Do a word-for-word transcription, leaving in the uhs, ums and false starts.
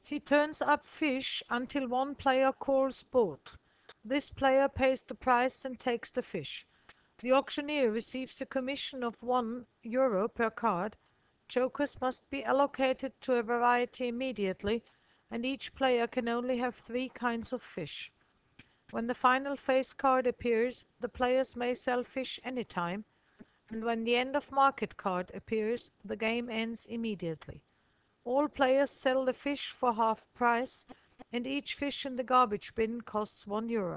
He turns up fish until one player calls both. This player pays the price and takes the fish. The auctioneer receives a commission of one euro per card. Jokers must be allocated to a variety immediately, and each player can only have three kinds of fish. When the final face card appears, the players may sell fish anytime, and when the end of market card appears, the game ends immediately. All players sell the fish for half price, and each fish in the garbage bin costs one euro.